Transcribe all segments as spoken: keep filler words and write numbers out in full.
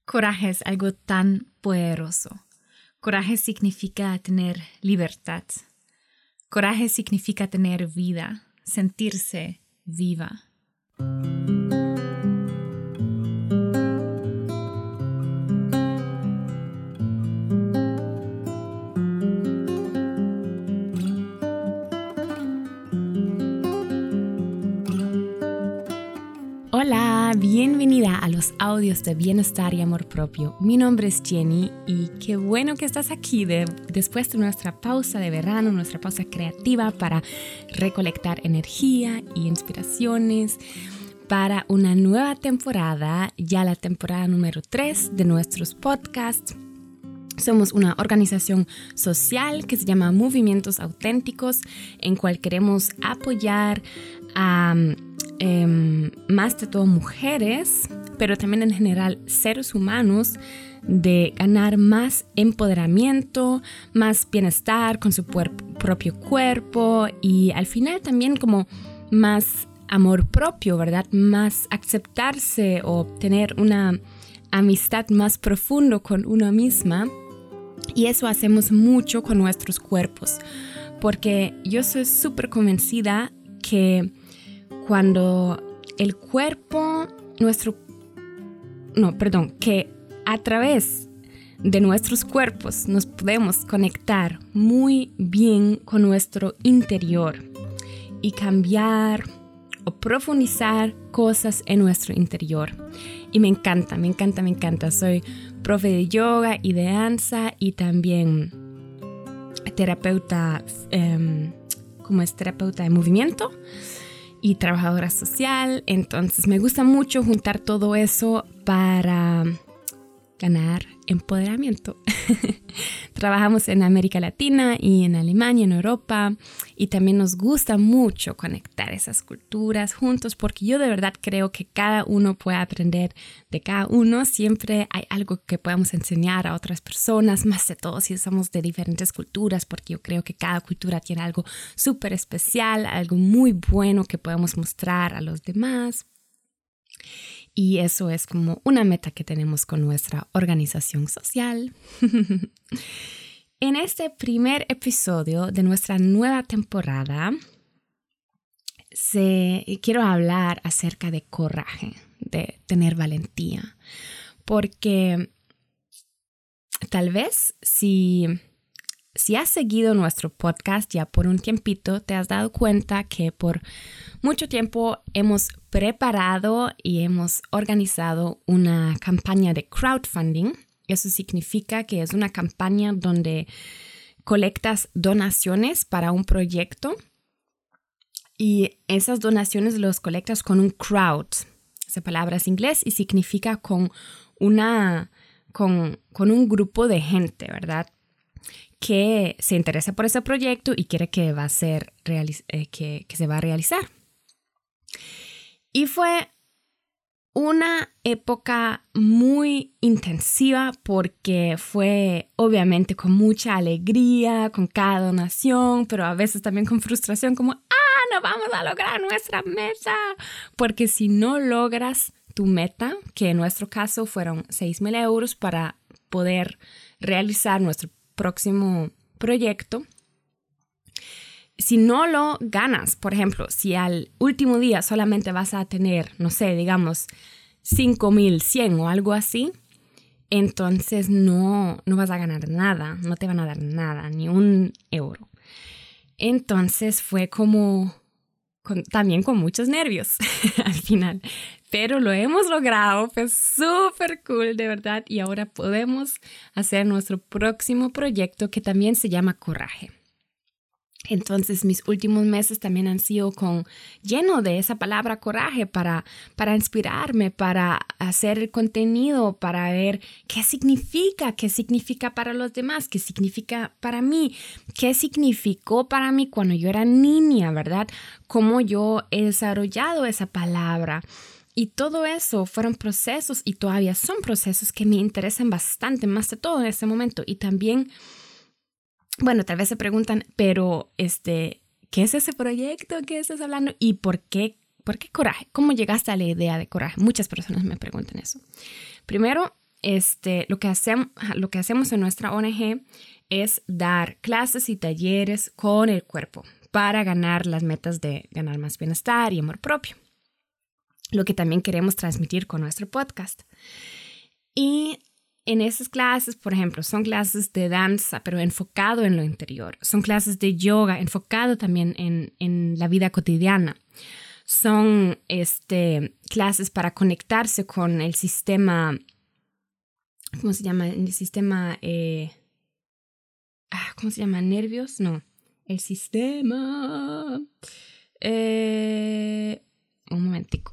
Coraje es algo tan poderoso. Coraje significa tener libertad. Coraje significa tener vida, sentirse viva. Hola, bienvenida a los audios de Bienestar y Amor Propio. Mi nombre es Jenny y qué bueno que estás aquí de, después de nuestra pausa de verano, nuestra pausa creativa para recolectar energía y inspiraciones para una nueva temporada, ya la temporada número tres de nuestros podcasts. Somos una organización social que se llama Movimientos Auténticos, en cual queremos apoyar a eh, más de todo mujeres, pero también en general seres humanos, de ganar más empoderamiento, más bienestar con su puer- propio cuerpo y al final también como más amor propio, ¿verdad? Más aceptarse o tener una amistad más profundo con uno misma. Y eso hacemos mucho con nuestros cuerpos, porque yo soy súper convencida que cuando el cuerpo, nuestro, no, perdón, que a través de nuestros cuerpos nos podemos conectar muy bien con nuestro interior y cambiar o profundizar cosas en nuestro interior. Y me encanta, me encanta, me encanta. Soy profe de yoga y de danza y también terapeuta, eh, como es terapeuta de movimiento y trabajadora social. Entonces me gusta mucho juntar todo eso para ganar empoderamiento. Trabajamos en América Latina y en Alemania, en Europa, y también nos gusta mucho conectar esas culturas juntos porque yo de verdad creo que cada uno puede aprender de cada uno. Siempre hay algo que podemos enseñar a otras personas, más de todo si somos de diferentes culturas, porque yo creo que cada cultura tiene algo súper especial, algo muy bueno que podemos mostrar a los demás. Y eso es como una meta que tenemos con nuestra organización social. En este primer episodio de nuestra nueva temporada, se, quiero hablar acerca de coraje, de tener valentía. Porque tal vez si... Si has seguido nuestro podcast ya por un tiempito, te has dado cuenta que por mucho tiempo hemos preparado y hemos organizado una campaña de crowdfunding. Eso significa que es una campaña donde colectas donaciones para un proyecto y esas donaciones los colectas con un crowd. Esa palabra es inglés y significa con, una, con, con un grupo de gente, ¿verdad?, que se interesa por ese proyecto y quiere que, va a ser realiz- eh, que, que se va a realizar. Y fue una época muy intensiva porque fue obviamente con mucha alegría, con cada donación, pero a veces también con frustración como, ¡ah, no vamos a lograr nuestra meta! Porque si no logras tu meta, que en nuestro caso fueron seis mil euros para poder realizar nuestro próximo proyecto, si no lo ganas, por ejemplo, si al último día solamente vas a tener, no sé, digamos cinco mil cien o algo así, entonces no, no vas a ganar nada, no te van a dar nada, ni un euro. Entonces fue como, con, también con muchos nervios al final, pero lo hemos logrado, fue súper cool de verdad y ahora podemos hacer nuestro próximo proyecto que también se llama Coraje. Entonces mis últimos meses también han sido con, lleno de esa palabra coraje para, para inspirarme, para hacer el contenido, para ver qué significa, qué significa para los demás, qué significa para mí, qué significó para mí cuando yo era niña, ¿verdad? Cómo yo he desarrollado esa palabra. Y todo eso fueron procesos y todavía son procesos que me interesan bastante, más de todo en este momento. Y también, bueno, tal vez se preguntan, pero este, ¿qué es ese proyecto? ¿Qué estás hablando? ¿Y por qué ¿Por qué coraje? ¿Cómo llegaste a la idea de coraje? Muchas personas me preguntan eso. Primero, este, lo, que hacemos, lo que hacemos en nuestra O N G es dar clases y talleres con el cuerpo para ganar las metas de ganar más bienestar y amor propio. Lo que también queremos transmitir con nuestro podcast. Y en esas clases, por ejemplo, son clases de danza, pero enfocado en lo interior. Son clases de yoga, enfocado también en, en la vida cotidiana. Son este, clases para conectarse con el sistema, ¿cómo se llama? El sistema, eh, ¿cómo se llama? ¿Nervios? No. El sistema... Eh, un momentico.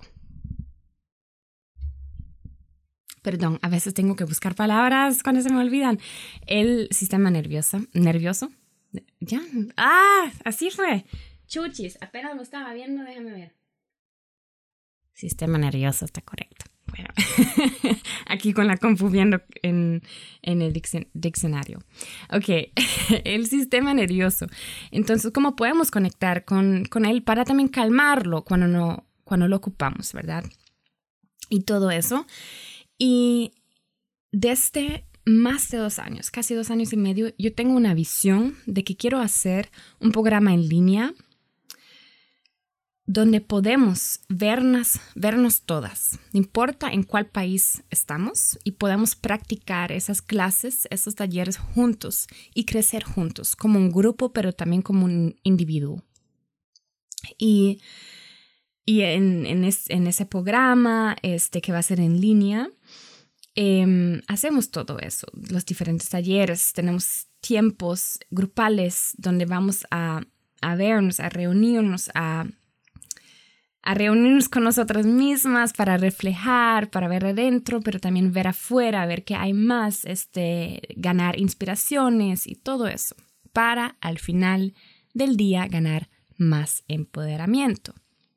Perdón, a veces tengo que buscar palabras cuando se me olvidan. El sistema nervioso. ¿Nervioso? ¿Ya? ¡Ah! Así fue. Chuchis, apenas lo estaba viendo, déjame ver. Sistema nervioso, está correcto. Bueno, aquí con la compu viendo en, en el diccionario. Ok, el sistema nervioso. Entonces, ¿cómo podemos conectar con, con él para también calmarlo cuando, no, cuando lo ocupamos, verdad? Y todo eso. Y desde más de dos años, casi dos años y medio, yo tengo una visión de que quiero hacer un programa en línea donde podemos vernos, vernos todas, no importa en cuál país estamos, y podemos practicar esas clases, esos talleres juntos y crecer juntos, como un grupo, pero también como un individuo. Y, y en, en, es, en ese programa este, que va a ser en línea, eh, hacemos todo eso, los diferentes talleres, tenemos tiempos grupales donde vamos a, a vernos, a reunirnos, a a reunirnos con nosotras mismas para reflejar, para ver adentro, pero también ver afuera, ver qué hay más, este, ganar inspiraciones y todo eso, para al final del día ganar más empoderamiento.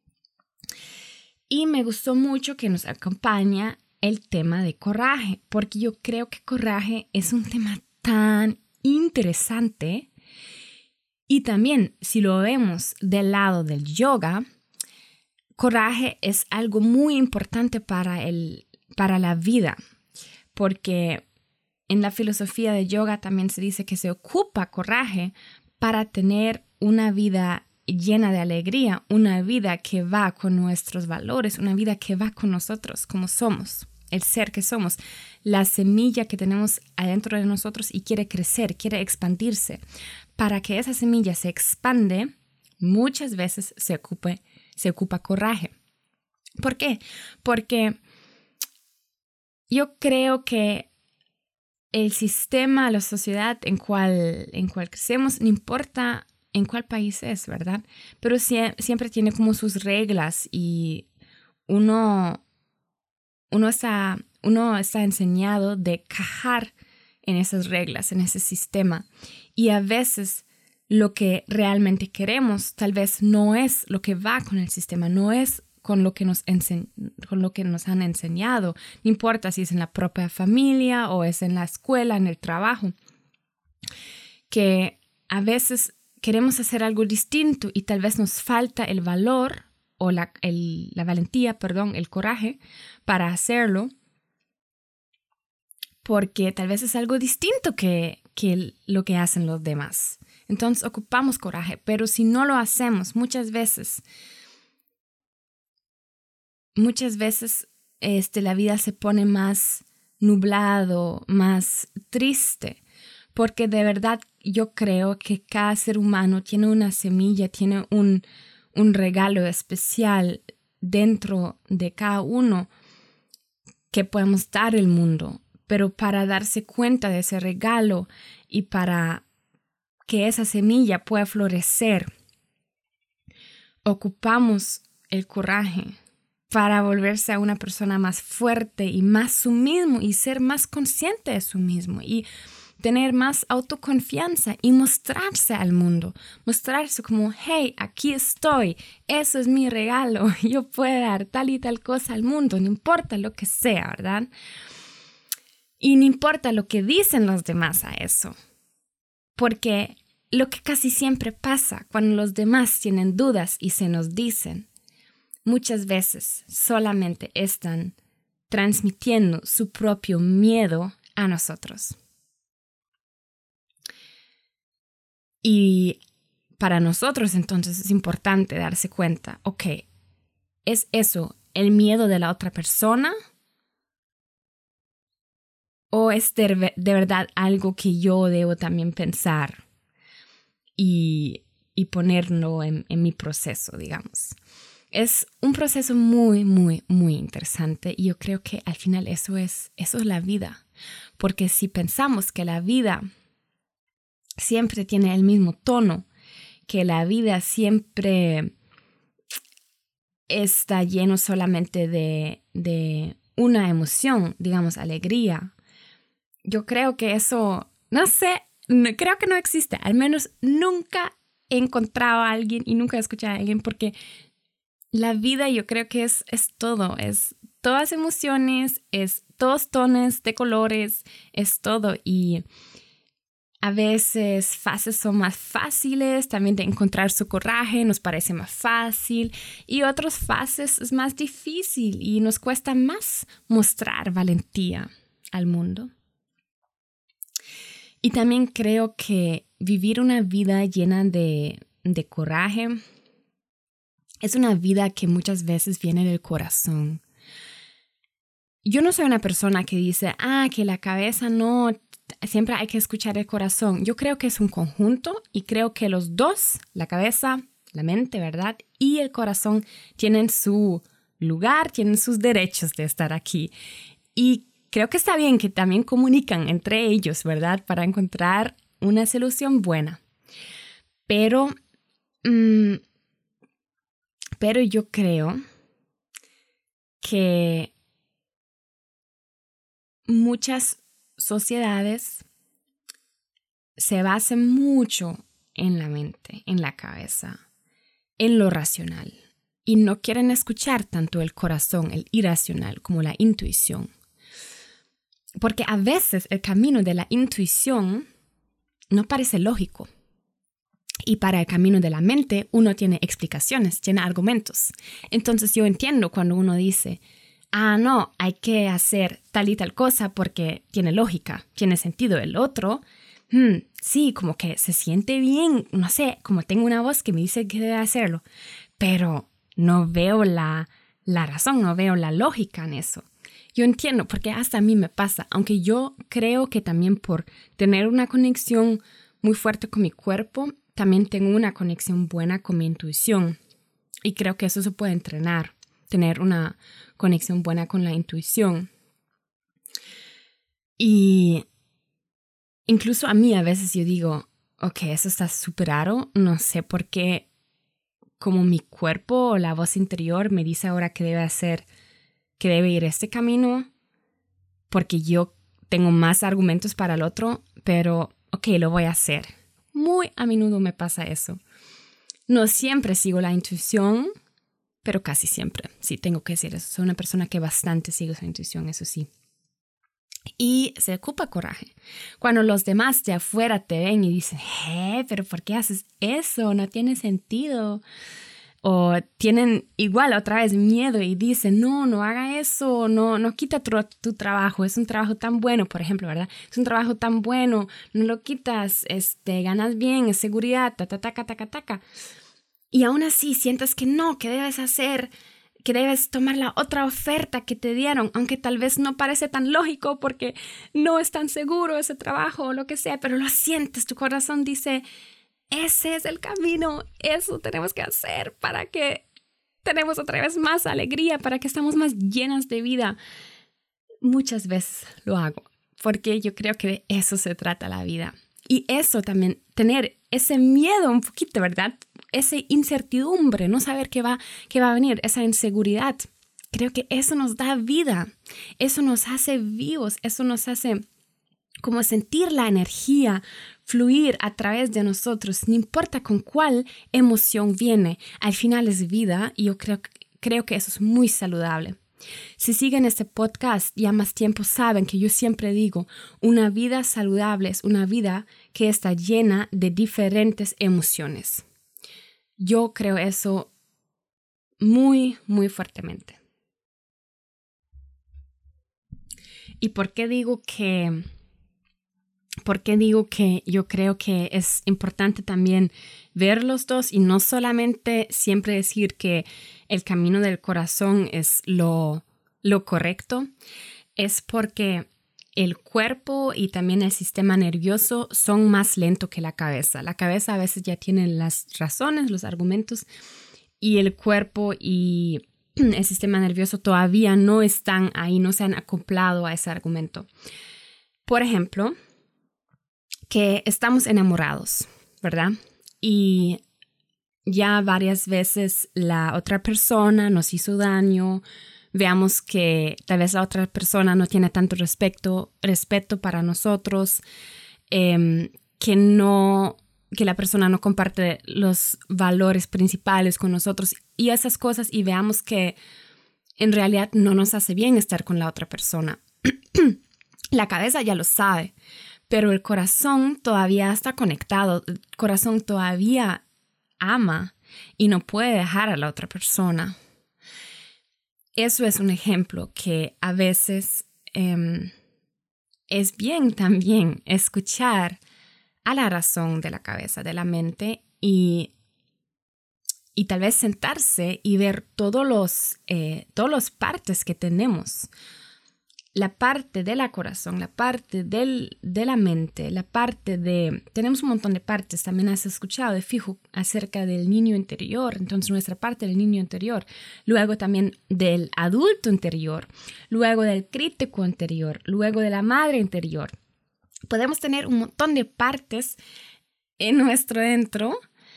Y me gustó mucho que nos acompaña el tema de coraje, porque yo creo que coraje es un tema tan interesante y también si lo vemos del lado del yoga, coraje es algo muy importante para, el, para la vida, porque en la filosofía de yoga también se dice que se ocupa coraje para tener una vida llena de alegría, una vida que va con nuestros valores, una vida que va con nosotros como somos, el ser que somos, la semilla que tenemos adentro de nosotros y quiere crecer, quiere expandirse. Para que esa semilla se expande, muchas veces se ocupe se ocupa coraje. ¿Por qué? Porque yo creo que el sistema, la sociedad en cual, en cual crecemos, no importa en cuál país es, ¿verdad? Pero sie- siempre tiene como sus reglas y uno, uno, está, uno está enseñado de cajar en esas reglas, en ese sistema. Y a veces lo que realmente queremos tal vez no es lo que va con el sistema, no es con lo que nos, ense- con lo que nos han enseñado. No importa si es en la propia familia o es en la escuela, en el trabajo. Que a veces queremos hacer algo distinto y tal vez nos falta el valor o la, el, la valentía, perdón, el coraje para hacerlo. Porque tal vez es algo distinto que, que lo que hacen los demás. Entonces ocupamos coraje, pero si no lo hacemos muchas veces, muchas veces este, la vida se pone más nublado, más triste, porque de verdad yo creo que cada ser humano tiene una semilla, tiene un, un regalo especial dentro de cada uno que podemos dar al mundo, pero para darse cuenta de ese regalo y para que esa semilla pueda florecer, ocupamos el coraje para volverse a una persona más fuerte y más su mismo y ser más consciente de su mismo y tener más autoconfianza y mostrarse al mundo, mostrarse como, hey, aquí estoy, eso es mi regalo, yo puedo dar tal y tal cosa al mundo, no importa lo que sea, ¿verdad? Y no importa lo que dicen los demás a eso. Porque lo que casi siempre pasa cuando los demás tienen dudas y se nos dicen, muchas veces solamente están transmitiendo su propio miedo a nosotros. Y para nosotros entonces es importante darse cuenta, ok, ¿es eso el miedo de la otra persona? ¿O es de, de verdad algo que yo debo también pensar y, y ponerlo en, en mi proceso, digamos? Es un proceso muy, muy, muy interesante y yo creo que al final eso es, eso es la vida. Porque si pensamos que la vida siempre tiene el mismo tono, que la vida siempre está lleno solamente de, de una emoción, digamos, alegría, yo creo que eso, no sé, no, creo que no existe. Al menos nunca he encontrado a alguien y nunca he escuchado a alguien porque la vida yo creo que es, es todo, es todas emociones, es todos tonos de colores, es todo. Y a veces fases son más fáciles también de encontrar su coraje, nos parece más fácil. Y otras fases es más difícil y nos cuesta más mostrar valentía al mundo. Y también creo que vivir una vida llena de, de coraje es una vida que muchas veces viene del corazón. Yo no soy una persona que dice, ah, que la cabeza no, siempre hay que escuchar el corazón. Yo creo que es un conjunto y creo que los dos, la cabeza, la mente, ¿verdad? Y el corazón tienen su lugar, tienen sus derechos de estar aquí. Y creo que está bien que también comunican entre ellos, ¿verdad? Para encontrar una solución buena. Pero, mmm, pero yo creo que muchas sociedades se basan mucho en la mente, en la cabeza, en lo racional. Y no quieren escuchar tanto el corazón, el irracional, como la intuición. Porque a veces el camino de la intuición no parece lógico. Y para el camino de la mente uno tiene explicaciones, tiene argumentos. Entonces yo entiendo cuando uno dice, ah, no, hay que hacer tal y tal cosa porque tiene lógica, tiene sentido. El otro, hmm, sí, como que se siente bien, no sé, como tengo una voz que me dice que debe hacerlo. Pero no veo la, la razón, no veo la lógica en eso. Yo entiendo, porque hasta a mí me pasa, aunque yo creo que también por tener una conexión muy fuerte con mi cuerpo, también tengo una conexión buena con mi intuición. Y creo que eso se puede entrenar, tener una conexión buena con la intuición. Y incluso a mí a veces yo digo, ok, eso está súper raro, no sé por qué, como mi cuerpo o la voz interior me dice ahora que debe hacer, que debe ir este camino, porque yo tengo más argumentos para el otro, pero ok, lo voy a hacer. Muy a menudo me pasa eso. No siempre sigo la intuición, pero casi siempre. Sí, tengo que decir eso. Soy una persona que bastante sigue su intuición, eso sí. Y se ocupa coraje. Cuando los demás de afuera te ven y dicen, eh, pero ¿por qué haces eso? No tiene sentido. O tienen igual otra vez miedo y dicen, no, no haga eso, no, no quita tu, tu trabajo, es un trabajo tan bueno, por ejemplo, ¿verdad? Es un trabajo tan bueno, no lo quitas, este, ganas bien, es seguridad, ta, ta, ta, ta, ta, ta, ta. Y aún así sientes que no, que debes hacer, que debes tomar la otra oferta que te dieron, aunque tal vez no parece tan lógico porque no es tan seguro ese trabajo o lo que sea, pero lo sientes, tu corazón dice, ese es el camino, eso tenemos que hacer para que tenemos otra vez más alegría, para que estamos más llenas de vida. Muchas veces lo hago, porque yo creo que de eso se trata la vida. Y eso también, tener ese miedo un poquito, ¿verdad? Esa incertidumbre, no saber qué va, qué va a venir, esa inseguridad. Creo que eso nos da vida, eso nos hace vivos, eso nos hace como sentir la energía fluir a través de nosotros, no importa con cuál emoción viene, al final es vida y yo creo, creo que eso es muy saludable. Si siguen este podcast ya más tiempo saben que yo siempre digo, una vida saludable es una vida que está llena de diferentes emociones. Yo creo eso muy, muy fuertemente. ¿Y por qué digo que, por qué digo que yo creo que es importante también ver los dos y no solamente siempre decir que el camino del corazón es lo, lo correcto? Es porque el cuerpo y también el sistema nervioso son más lentos que la cabeza. La cabeza a veces ya tiene las razones, los argumentos, y el cuerpo y el sistema nervioso todavía no están ahí, no se han acoplado a ese argumento. Por ejemplo, que estamos enamorados, ¿verdad? Y ya varias veces la otra persona nos hizo daño. Veamos que tal vez la otra persona no tiene tanto respeto, respeto para nosotros, eh, que, no, que la persona no comparte los valores principales con nosotros y esas cosas, y veamos que en realidad no nos hace bien estar con la otra persona. La cabeza ya lo sabe, pero el corazón todavía está conectado, el corazón todavía ama y no puede dejar a la otra persona. Eso es un ejemplo que a veces eh, es bien también escuchar a la razón de la cabeza, de la mente, y, y tal vez sentarse y ver todos los, eh, todas las partes que tenemos. La parte de la corazón, la parte del, de la mente, la parte de... Tenemos un montón de partes. También has escuchado de fijo acerca del niño interior. Entonces, nuestra parte del niño interior. Luego también del adulto interior. Luego del crítico interior. Luego de la madre interior. Podemos tener un montón de partes en nuestro dentro.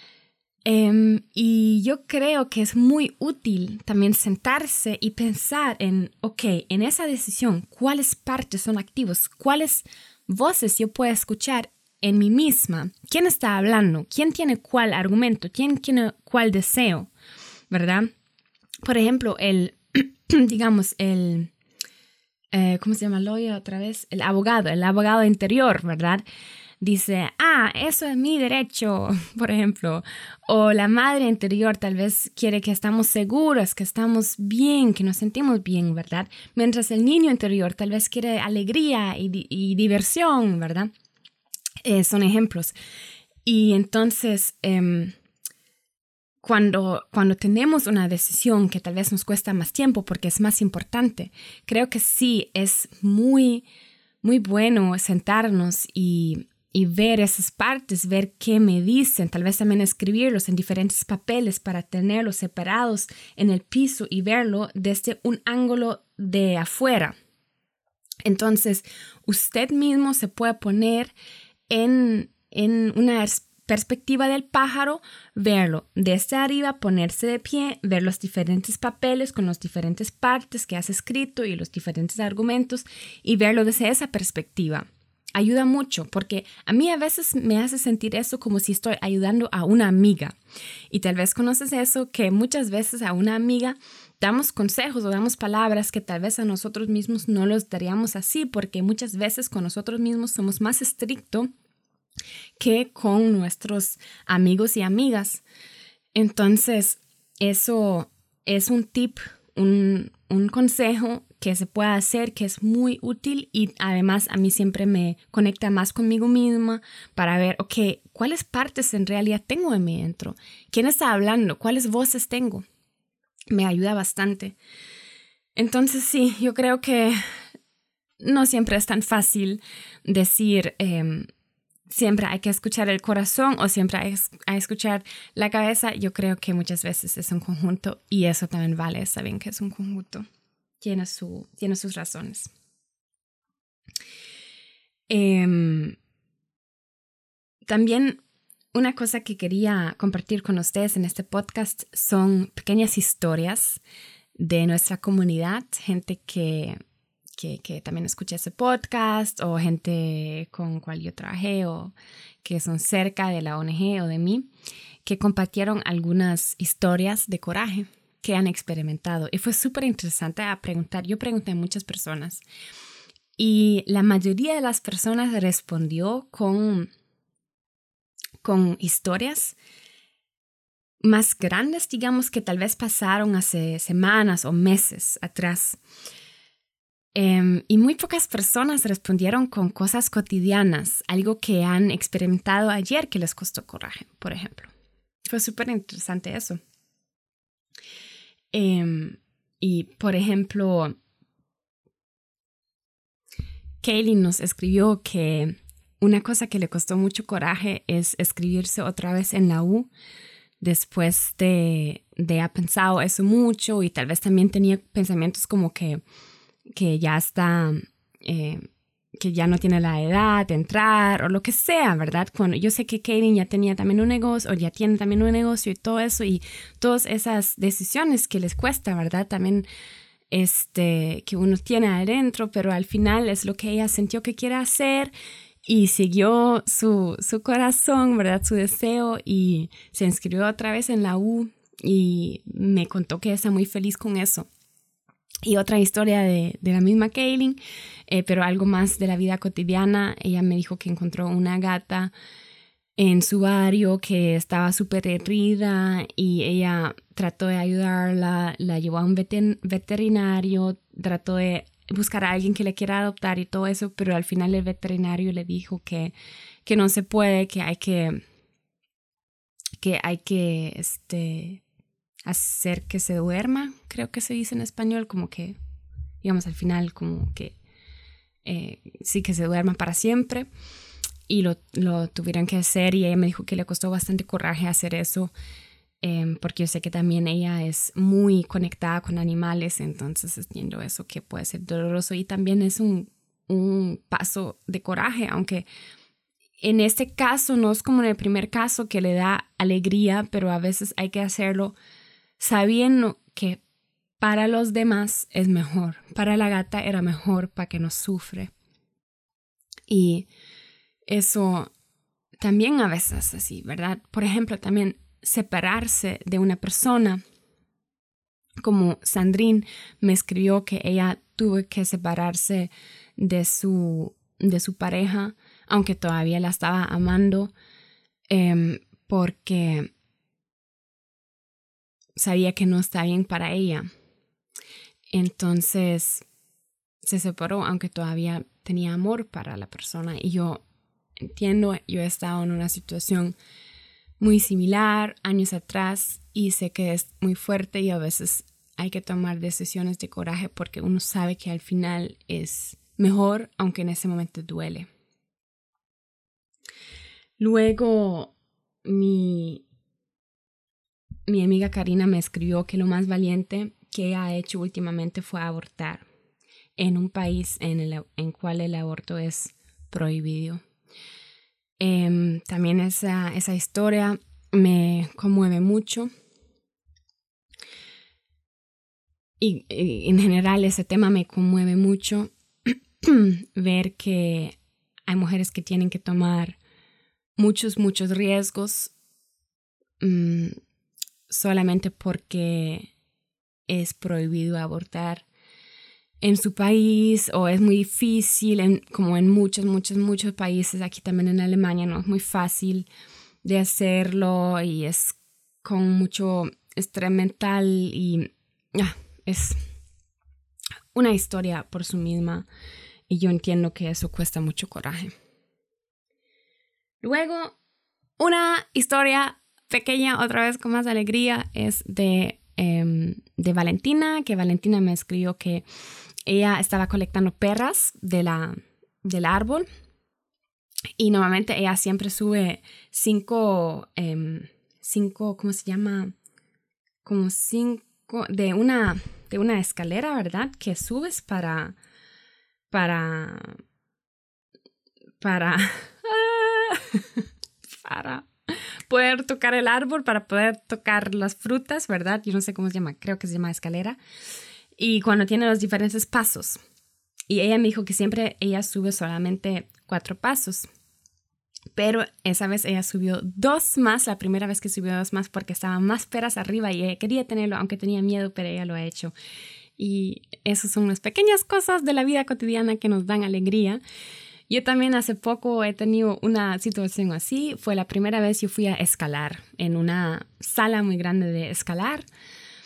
Um, y yo creo que es muy útil también sentarse y pensar en, ok, en esa decisión, ¿cuáles partes son activos? ¿Cuáles voces yo puedo escuchar en mí misma? ¿Quién está hablando? ¿Quién tiene cuál argumento? ¿Quién tiene cuál deseo? ¿Verdad? Por ejemplo, el, digamos, el, eh, ¿cómo se llama? Lawyer otra vez, el abogado, el abogado interior, ¿verdad? Dice, ah, eso es mi derecho, por ejemplo. O la madre interior tal vez quiere que estamos seguros, que estamos bien, que nos sentimos bien, ¿verdad? Mientras el niño interior tal vez quiere alegría y, y diversión, ¿verdad? Eh, son ejemplos. Y entonces, eh, cuando, cuando tenemos una decisión que tal vez nos cuesta más tiempo porque es más importante, creo que sí es muy, muy bueno sentarnos y... y ver esas partes, ver qué me dicen, tal vez también escribirlos en diferentes papeles para tenerlos separados en el piso y verlo desde un ángulo de afuera. Entonces, usted mismo se puede poner en, en una perspectiva del pájaro, verlo desde arriba, ponerse de pie, ver los diferentes papeles con las diferentes partes que has escrito y los diferentes argumentos y verlo desde esa perspectiva. Ayuda mucho porque a mí a veces me hace sentir eso como si estoy ayudando a una amiga. Y tal vez conoces eso, que muchas veces a una amiga damos consejos o damos palabras que tal vez a nosotros mismos no los daríamos así, porque muchas veces con nosotros mismos somos más estrictos que con nuestros amigos y amigas. Entonces, eso es un tip, un, un consejo que se puede hacer, que es muy útil y además a mí siempre me conecta más conmigo misma para ver, ok, ¿cuáles partes en realidad tengo en mí dentro? ¿Quién está hablando? ¿Cuáles voces tengo? Me ayuda bastante. Entonces sí, yo creo que no siempre es tan fácil decir eh, siempre hay que escuchar el corazón o siempre hay que escuchar la cabeza. Yo creo que muchas veces es un conjunto y eso también vale, saben que es un conjunto. Tiene, su, tiene sus razones. Eh, también una cosa que quería compartir con ustedes en este podcast son pequeñas historias de nuestra comunidad, gente que, que, que también escucha ese podcast o gente con cual yo trabajé o que son cerca de la O N G o de mí, que compartieron algunas historias de coraje que han experimentado. Y fue súper interesante a preguntar. Yo pregunté a muchas personas y la mayoría de las personas respondió con, con historias más grandes, digamos, que tal vez pasaron hace semanas o meses atrás. Um, y muy pocas personas respondieron con cosas cotidianas, algo que han experimentado ayer que les costó coraje, por ejemplo. Fue súper interesante eso. Um, y, por ejemplo, Kaylin nos escribió que una cosa que le costó mucho coraje es escribirse otra vez en la U después de, de haber pensado eso mucho y tal vez también tenía pensamientos como que que ya está, eh, que ya no tiene la edad de entrar o lo que sea, ¿verdad? Cuando yo sé que Kaylin ya tenía también un negocio o ya tiene también un negocio y todo eso y todas esas decisiones que les cuesta, ¿verdad? También este, que uno tiene adentro, pero al final es lo que ella sintió que quiere hacer y siguió su, su corazón, ¿verdad? Su deseo y se inscribió otra vez en la U y me contó que está muy feliz con eso. Y otra historia de, de la misma Kaylin, eh, pero algo más de la vida cotidiana. Ella me dijo que encontró una gata en su barrio que estaba súper herida y ella trató de ayudarla, la llevó a un veterinario, trató de buscar a alguien que le quiera adoptar y todo eso, pero al final el veterinario le dijo que, que no se puede, que hay que, que, hay que este, hacer que se duerma, creo que se dice en español, como que, digamos, al final como que eh, sí que se duerma para siempre. Y lo, lo tuvieron que hacer y ella me dijo que le costó bastante coraje hacer eso eh, porque yo sé que también ella es muy conectada con animales, entonces entiendo eso que puede ser doloroso y también es un, un paso de coraje, aunque en este caso no es como en el primer caso que le da alegría, pero a veces hay que hacerlo sabiendo que para los demás es mejor, para la gata era mejor para que no sufre. Y eso también a veces es así, ¿verdad? Por ejemplo, también separarse de una persona, como Sandrine me escribió que ella tuvo que separarse de su, de su pareja, aunque todavía la estaba amando, eh, porque sabía que no está bien para ella. Entonces se separó, aunque todavía tenía amor para la persona. Y yo entiendo, yo he estado en una situación muy similar años atrás y sé que es muy fuerte y a veces hay que tomar decisiones de coraje porque uno sabe que al final es mejor, aunque en ese momento duele. Luego mi, mi amiga Karina me escribió que lo más valiente que ella ha hecho últimamente fue abortar en un país en el en cual el aborto es prohibido. Eh, también esa, esa historia me conmueve mucho y, y en general ese tema me conmueve mucho ver que hay mujeres que tienen que tomar muchos, muchos riesgos um, solamente porque es prohibido abortar en su país o es muy difícil, en, como en muchos, muchos, muchos países, aquí también en Alemania no es muy fácil de hacerlo y es con mucho estrés mental y ah, es una historia por sí misma y yo entiendo que eso cuesta mucho coraje. Luego, una historia pequeña, otra vez con más alegría, es de, eh, de Valentina, que Valentina me escribió que ella estaba colectando perras de la, del árbol y normalmente ella siempre sube cinco, eh, cinco, ¿cómo se llama? Como cinco, de una, de una escalera, ¿verdad? Que subes para, para, para, para poder tocar el árbol, para poder tocar las frutas, ¿verdad? Yo no sé cómo se llama, creo que se llama escalera. Y cuando tiene los diferentes pasos. Y ella me dijo que siempre ella sube solamente cuatro pasos. Pero esa vez ella subió dos más, la primera vez que subió dos más porque estaban más peras arriba y ella quería tenerlo, aunque tenía miedo, pero ella lo ha hecho. Y esas son las pequeñas cosas de la vida cotidiana que nos dan alegría. Yo también hace poco he tenido una situación así. Fue la primera vez que yo fui a escalar en una sala muy grande de escalar.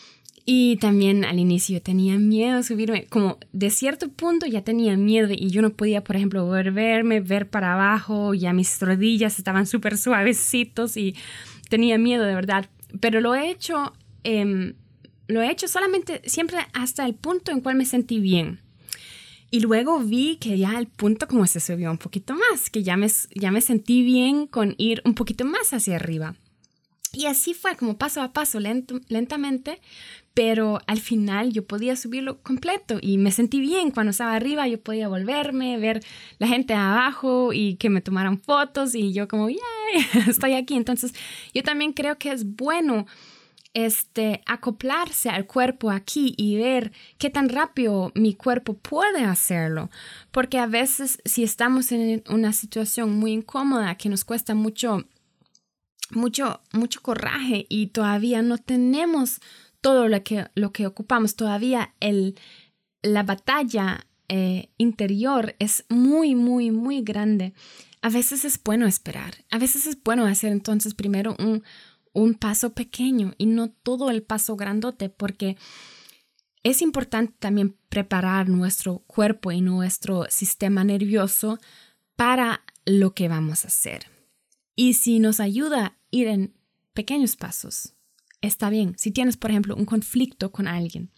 Y también al inicio tenía miedo de subirme, como de cierto punto ya tenía miedo y yo no podía, por ejemplo, volverme, ver para abajo, ya mis rodillas estaban súper suavecitos y tenía miedo de verdad. Pero lo he hecho, eh, lo he hecho solamente siempre hasta el punto en cual me sentí bien. Y luego vi que ya el punto como se subió un poquito más, que ya me, ya me sentí bien con ir un poquito más hacia arriba. Y así fue como paso a paso, lento, lentamente, pero al final yo podía subirlo completo y me sentí bien. Cuando estaba arriba yo podía volverme, ver la gente abajo y que me tomaran fotos y yo como, ¡yay! Estoy aquí. Entonces yo también creo que es bueno este, acoplarse al cuerpo aquí y ver qué tan rápido mi cuerpo puede hacerlo. Porque a veces si estamos en una situación muy incómoda que nos cuesta mucho Mucho, mucho coraje y todavía no tenemos todo lo que, lo que ocupamos. Todavía el, la batalla eh, interior es muy, muy, muy grande. A veces es bueno esperar. A veces es bueno hacer entonces primero un, un paso pequeño y no todo el paso grandote, porque es importante también preparar nuestro cuerpo y nuestro sistema nervioso para lo que vamos a hacer. Y si nos ayuda a ir en pequeños pasos, está bien. Si tienes, por ejemplo, un conflicto con alguien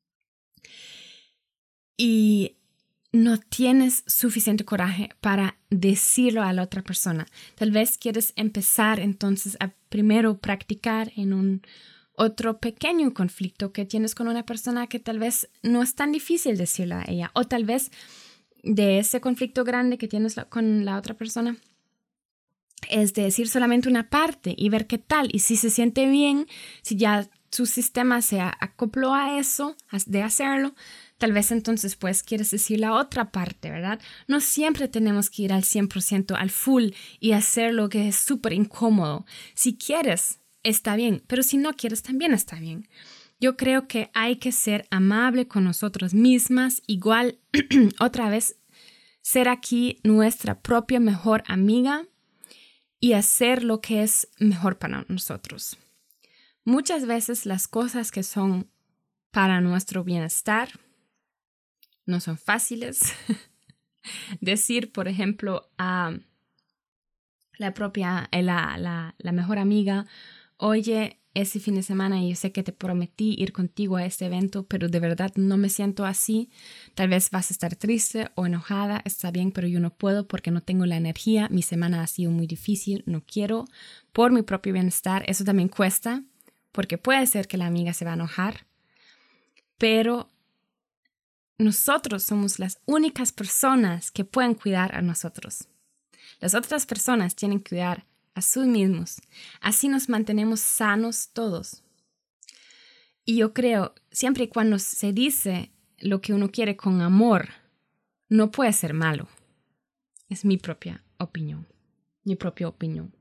y no tienes suficiente coraje para decirlo a la otra persona, tal vez quieres empezar entonces a primero practicar en un otro pequeño conflicto que tienes con una persona que tal vez no es tan difícil decirlo a ella, o tal vez de ese conflicto grande que tienes con la otra persona es decir solamente una parte y ver qué tal. Y si se siente bien, si ya su sistema se acopló a eso, de hacerlo, tal vez entonces pues quieres decir la otra parte, ¿verdad? No siempre tenemos que ir al cien por ciento, al full y hacer lo que es súper incómodo. Si quieres, está bien, pero si no quieres, también está bien. Yo creo que hay que ser amable con nosotros mismas, igual otra vez ser aquí nuestra propia mejor amiga y hacer lo que es mejor para nosotros. Muchas veces las cosas que son para nuestro bienestar no son fáciles. Decir, por ejemplo, a la propia, la, la, la mejor amiga, oye, ese fin de semana yo sé que te prometí ir contigo a este evento, pero de verdad no me siento así. Tal vez vas a estar triste o enojada, está bien, pero yo no puedo porque no tengo la energía. Mi semana ha sido muy difícil, no quiero por mi propio bienestar. Eso también cuesta porque puede ser que la amiga se va a enojar, pero nosotros somos las únicas personas que pueden cuidar a nosotros. Las otras personas tienen que cuidar a sus mismos. Así nos mantenemos sanos todos. Y yo creo, siempre y cuando se dice lo que uno quiere con amor, no puede ser malo. Es mi propia opinión. Mi propia opinión.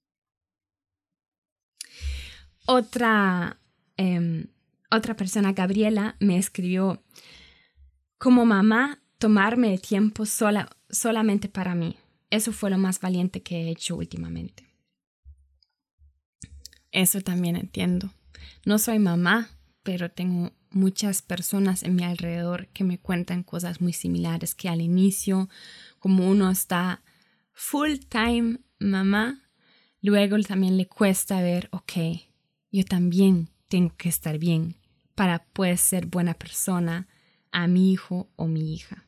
Otra, eh, otra persona, Gabriela, me escribió, como mamá, tomarme el tiempo sola, solamente para mí. Eso fue lo más valiente que he hecho últimamente. Eso también entiendo. No soy mamá, pero tengo muchas personas en mi alrededor que me cuentan cosas muy similares, que al inicio, como uno está full time mamá, luego también le cuesta ver, ok, yo también tengo que estar bien para poder ser buena persona a mi hijo o mi hija.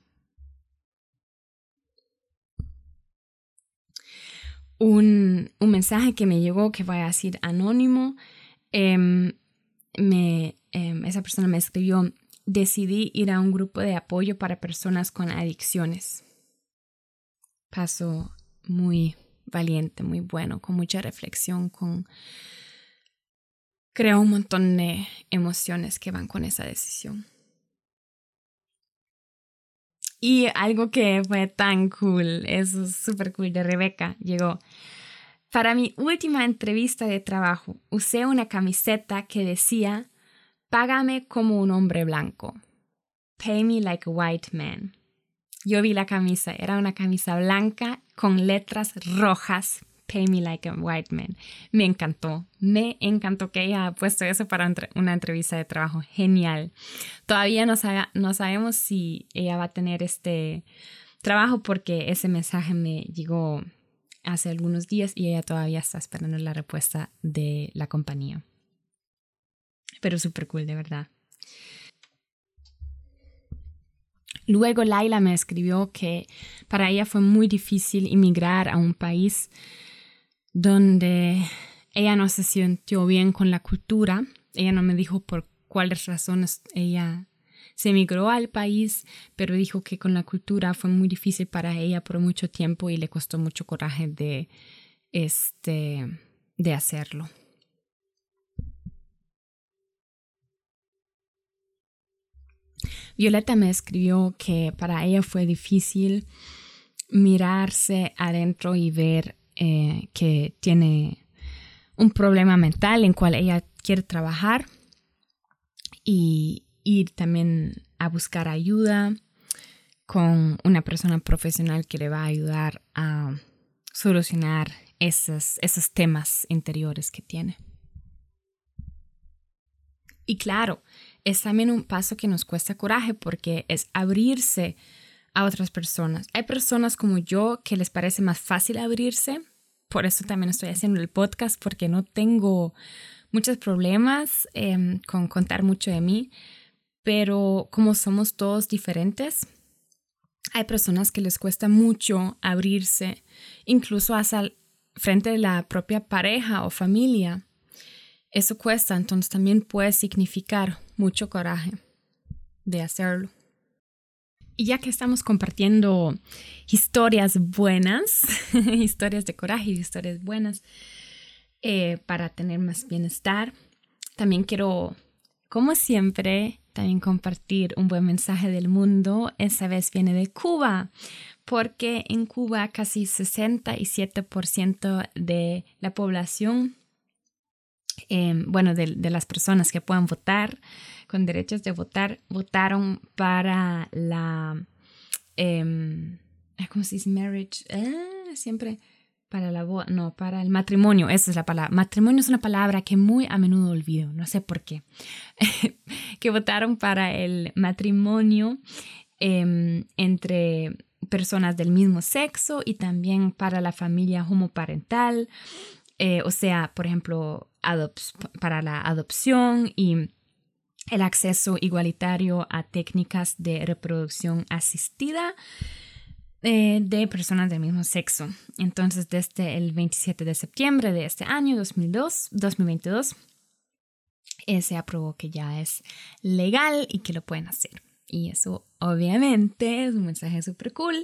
Un, un mensaje que me llegó, que voy a decir anónimo, eh, me, eh, esa persona me escribió, decidí ir a un grupo de apoyo para personas con adicciones. Paso muy valiente, muy bueno, con mucha reflexión, con creo un montón de emociones que van con esa decisión. Y algo que fue tan cool, eso es súper cool, de Rebeca, llegó. Para mi última entrevista de trabajo, usé una camiseta que decía, págame como un hombre blanco. Pay me like a white man. Yo vi la camisa, era una camisa blanca con letras rojas Pay Me Like a White Man. Me encantó, me encantó que ella haya puesto eso para una entrevista de trabajo. Genial. Todavía no, sabe, no sabemos si ella va a tener este trabajo porque ese mensaje me llegó hace algunos días y ella todavía está esperando la respuesta de la compañía. Pero súper cool, de verdad. Luego Laila me escribió que para ella fue muy difícil emigrar a un país donde ella no se sintió bien con la cultura. Ella no me dijo por cuáles razones ella se emigró al país, pero dijo que con la cultura fue muy difícil para ella por mucho tiempo y le costó mucho coraje de, este, de hacerlo. Violeta me escribió que para ella fue difícil mirarse adentro y ver eh, que tiene un problema mental en cual ella quiere trabajar y ir también a buscar ayuda con una persona profesional que le va a ayudar a solucionar esos, esos temas interiores que tiene. Y claro, es también un paso que nos cuesta coraje porque es abrirse a otras personas. Hay personas como yo que les parece más fácil abrirse. Por eso también estoy haciendo el podcast porque no tengo muchos problemas eh, con contar mucho de mí. Pero como somos todos diferentes, hay personas que les cuesta mucho abrirse, incluso hasta frente de la propia pareja o familia. Eso cuesta, entonces también puede significar mucho coraje de hacerlo. Y ya que estamos compartiendo historias buenas, historias de coraje y historias buenas eh, para tener más bienestar, también quiero, como siempre, también compartir un buen mensaje del mundo. Esa vez viene de Cuba, porque en Cuba casi sesenta y siete por ciento de la población Eh, bueno, de, de las personas que puedan votar, con derechos de votar, votaron para la, eh, ¿cómo se dice? Marriage, eh, siempre para la boda, no, para el matrimonio, esa es la palabra. Matrimonio es una palabra que muy a menudo olvido, no sé por qué, que votaron para el matrimonio eh, entre personas del mismo sexo y también para la familia homoparental. Eh, o sea, por ejemplo, adop- para la adopción y el acceso igualitario a técnicas de reproducción asistida eh, de personas del mismo sexo. Entonces, desde el veintisiete de septiembre de este año, dos mil veintidós, eh, se aprobó que ya es legal y que lo pueden hacer. Y eso, obviamente, es un mensaje súper cool.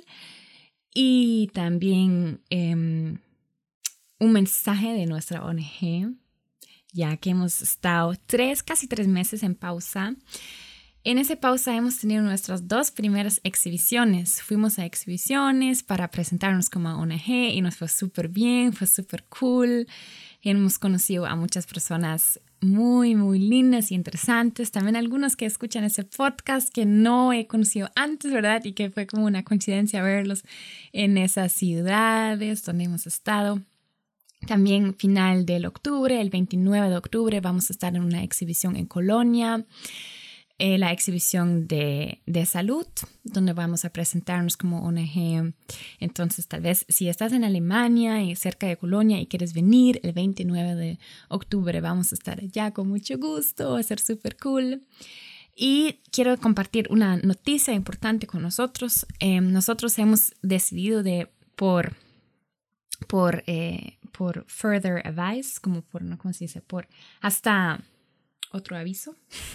Y también Eh, un mensaje de nuestra O N G, ya que hemos estado tres, casi tres meses en pausa. En esa pausa hemos tenido nuestras dos primeras exhibiciones. Fuimos a exhibiciones para presentarnos como O N G y nos fue súper bien, fue súper cool. Hemos conocido a muchas personas muy, muy lindas y interesantes. También algunos que escuchan ese podcast que no he conocido antes, ¿verdad? Y que fue como una coincidencia verlos en esas ciudades donde hemos estado. También final del octubre, el veintinueve de octubre, vamos a estar en una exhibición en Colonia, eh, la exhibición de, de salud, donde vamos a presentarnos como O N G. Entonces, tal vez si estás en Alemania y cerca de Colonia y quieres venir, el veintinueve de octubre vamos a estar allá con mucho gusto, va a ser súper cool. Y quiero compartir una noticia importante con nosotros. Eh, nosotros hemos decidido de por... por, eh, por further advice, como por, no, ¿cómo se dice? Por hasta otro aviso,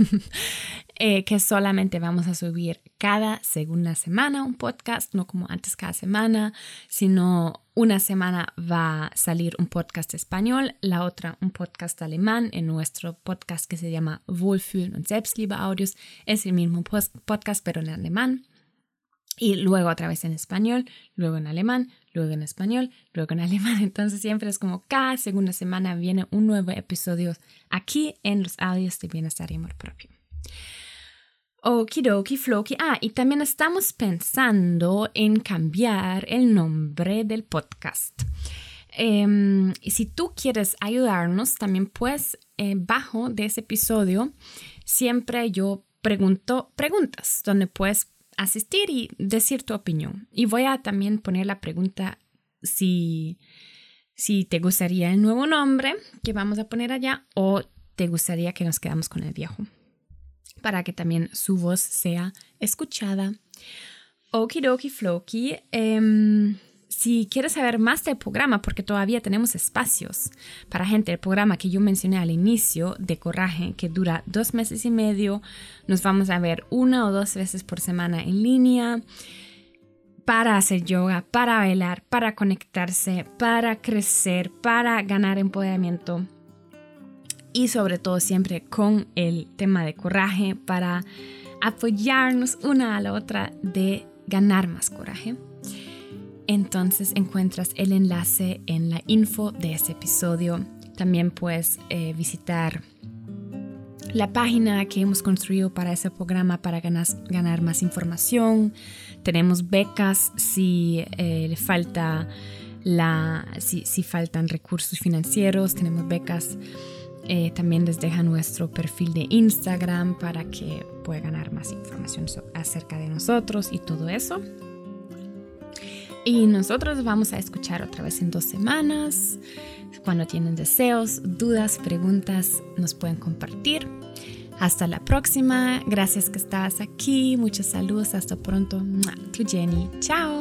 eh, que solamente vamos a subir cada segunda semana un podcast, no como antes cada semana, sino una semana va a salir un podcast español, la otra un podcast alemán. En nuestro podcast que se llama Wohlfühlen und Selbstliebe Audios es el mismo post- podcast pero en alemán. Y luego otra vez en español, luego en alemán, luego en español, luego en alemán. Entonces siempre es como cada segunda semana viene un nuevo episodio aquí en los audios de bienestar y amor propio. Okidoki, floki. Ah, y también estamos pensando en cambiar el nombre del podcast. Eh, y si tú quieres ayudarnos, también pues eh, bajo de ese episodio siempre yo pregunto preguntas donde puedes asistir y decir tu opinión. Y voy a también poner la pregunta si, si te gustaría el nuevo nombre que vamos a poner allá o te gustaría que nos quedamos con el viejo, para que también su voz sea escuchada. Okidoki Floki. Eh, si quieres saber más del programa, porque todavía tenemos espacios para gente, el programa que yo mencioné al inicio de Coraje, que dura dos meses y medio, nos vamos a ver una o dos veces por semana en línea para hacer yoga, para bailar, para conectarse, para crecer, para ganar empoderamiento y sobre todo siempre con el tema de coraje para apoyarnos una a la otra de ganar más coraje. Entonces encuentras el enlace en la info de este episodio. También puedes eh, visitar la página que hemos construido para ese programa para ganar, ganar más información. Tenemos becas si eh, le falta la, si, si faltan recursos financieros. Tenemos becas. Eh, también les deja nuestro perfil de Instagram para que pueda ganar más información so- acerca de nosotros y todo eso. Y nosotros vamos a escuchar otra vez en dos semanas. Cuando tienen deseos, dudas, preguntas, nos pueden compartir. Hasta la próxima. Gracias que estabas aquí. Muchos saludos. Hasta pronto. Tu Jenny. Chao.